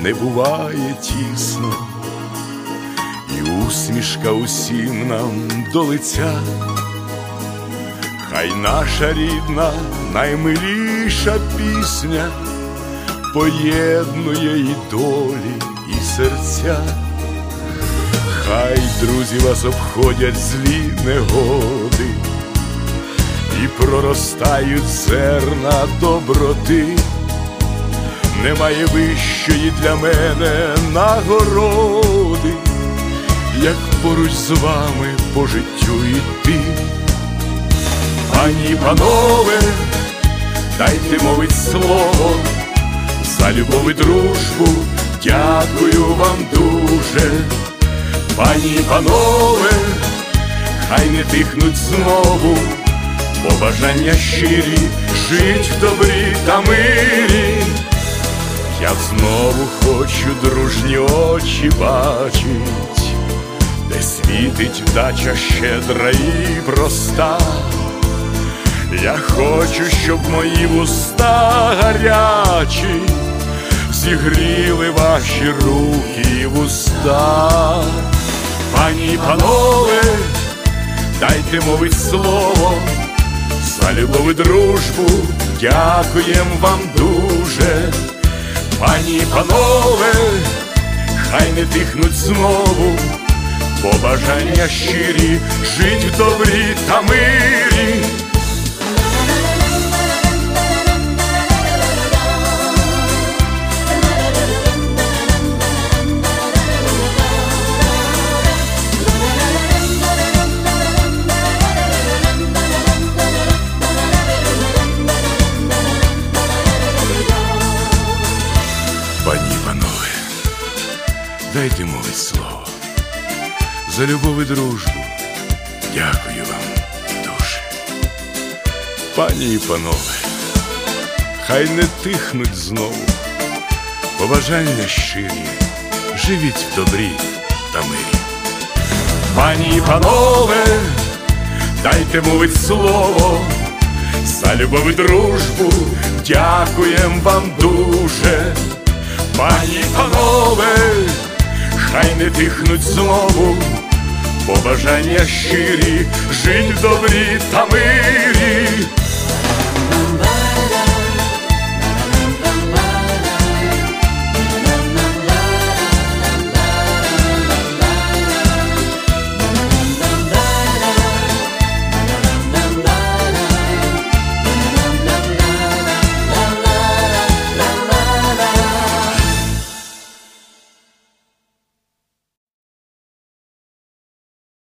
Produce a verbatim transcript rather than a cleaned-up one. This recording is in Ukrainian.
не буває тісно, і усмішка усім нам до лиця. Хай наша рідна, наймиліша пісня поєднує і долі, і серця. Хай друзі вас обходять злі негоди і проростають зерна доброти. Немає вищої для мене нагороди, як поруч з вами по життю йти. Пані і панове, дайте мовить слово, за любов і дружбу дякую вам дуже. Пані і панове, хай не тихнуть знову побажання щирі, жить в добрі та мирі. Я знову хочу дружні очі бачить, де світить вдача щедра і проста. Я хочу, щоб мої вуста гарячі зігріли ваші руки і вуста. Пані і панове, дайте мовить слово, за любов і дружбу дякуєм вам дуже. Пані і панове, хай не тихнуть знову побажання щирі, жить в добрі та мирі. Пані і панове, дайте мовить слово, за любов і дружбу дякую вам дуже. Пані і панове, хай не тихнуть знову побажання щирі, живіть в добрі та мирі. Пані і панове, дайте мовить слово, за любов і дружбу дякуєм вам дуже. Пані і панове, хай не тихнуть знову побажання щирі, жить в добрі та мирі.